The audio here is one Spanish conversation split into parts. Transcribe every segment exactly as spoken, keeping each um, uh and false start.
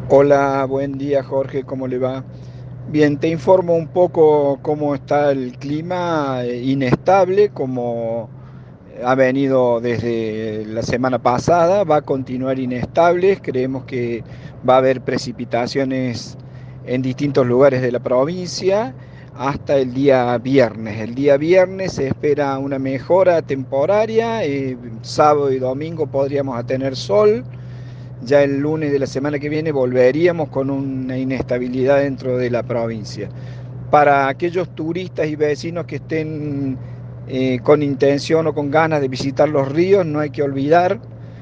Hola, buen día Jorge, ¿cómo le va? Bien, te informo un poco cómo está el clima eh, inestable, como ha venido desde la semana pasada, va a continuar inestable, creemos que va a haber precipitaciones en distintos lugares de la provincia hasta el día viernes. El día viernes se espera una mejora temporaria, eh, sábado y domingo podríamos tener sol. Ya el lunes de la semana que viene volveríamos con una inestabilidad dentro de la provincia. Para aquellos turistas y vecinos que estén eh, con intención o con ganas de visitar los ríos, no hay que olvidar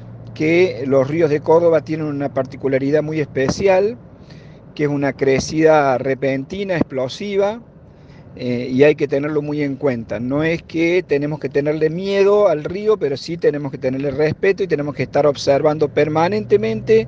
que los ríos de Córdoba tienen una particularidad muy especial, que es una crecida repentina, explosiva, eh, y hay que tenerlo muy en cuenta. No es que tenemos que tenerle miedo al río, pero sí tenemos que tenerle respeto y tenemos que estar observando permanentemente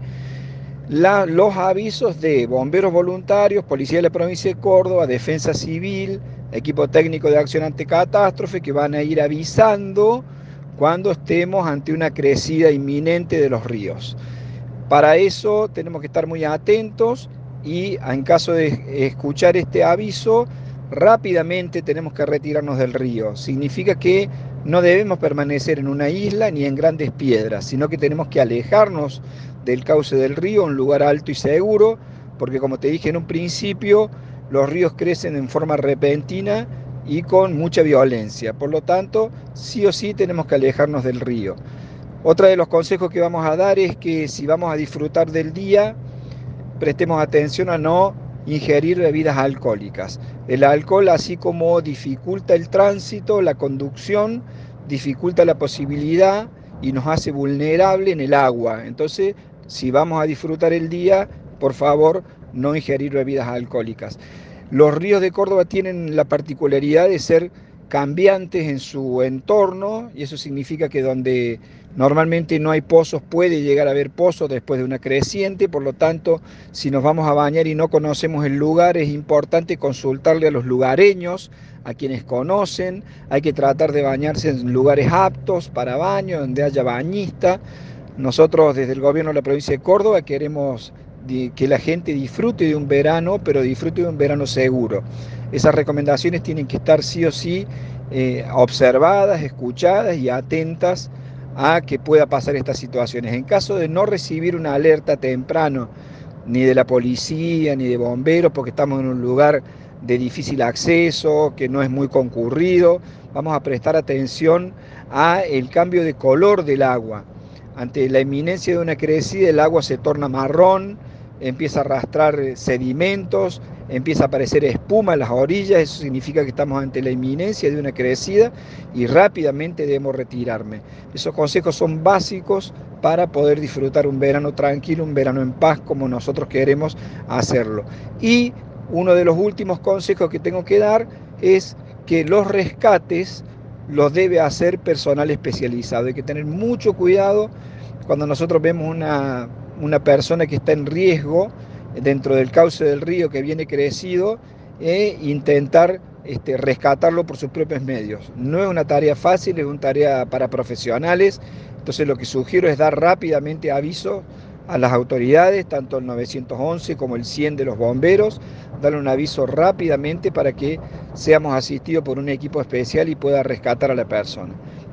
la, los avisos de bomberos voluntarios, Policía de la Provincia de Córdoba, Defensa Civil, equipo técnico de acción ante catástrofe, que van a ir avisando cuando estemos ante una crecida inminente de los ríos. Para eso tenemos que estar muy atentos y en caso de escuchar este aviso, rápidamente tenemos que retirarnos del río. Significa que no debemos permanecer en una isla ni en grandes piedras, sino que tenemos que alejarnos del cauce del río, un lugar alto y seguro, porque como te dije en un principio, los ríos crecen en forma repentina y con mucha violencia. Por lo tanto, sí o sí tenemos que alejarnos del río. Otra de los consejos que vamos a dar es que si vamos a disfrutar del día, prestemos atención a no ingerir bebidas alcohólicas. El alcohol, así como dificulta el tránsito, la conducción, dificulta la posibilidad y nos hace vulnerable en el agua. Entonces, si vamos a disfrutar el día, por favor, no ingerir bebidas alcohólicas. Los ríos de Córdoba tienen la particularidad de ser cambiantes en su entorno y eso significa que donde normalmente no hay pozos puede llegar a haber pozos después de una creciente, por lo tanto, si nos vamos a bañar y no conocemos el lugar, es importante consultarle a los lugareños, a quienes conocen, hay que tratar de bañarse en lugares aptos para baño, donde haya bañista. Nosotros desde el gobierno de la provincia de Córdoba queremos que la gente disfrute de un verano, pero disfrute de un verano seguro. Esas recomendaciones tienen que estar sí o sí eh, observadas, escuchadas y atentas a que pueda pasar estas situaciones. En caso de no recibir una alerta temprano, ni de la policía, ni de bomberos, porque estamos en un lugar de difícil acceso, que no es muy concurrido, vamos a prestar atención a el cambio de color del agua. Ante la inminencia de una crecida, el agua se torna marrón, empieza a arrastrar sedimentos, empieza a aparecer espuma en las orillas, eso significa que estamos ante la inminencia de una crecida y rápidamente debemos retirarme. Esos consejos son básicos para poder disfrutar un verano tranquilo, un verano en paz como nosotros queremos hacerlo. Y uno de los últimos consejos que tengo que dar es que los rescates los debe hacer personal especializado. Hay que tener mucho cuidado cuando nosotros vemos una, una persona que está en riesgo dentro del cauce del río que viene crecido e intentar este, rescatarlo por sus propios medios. No es una tarea fácil, es una tarea para profesionales, entonces lo que sugiero es dar rápidamente aviso a las autoridades, tanto el nueve once como el cien de los bomberos, darle un aviso rápidamente para que seamos asistidos por un equipo especial y pueda rescatar a la persona.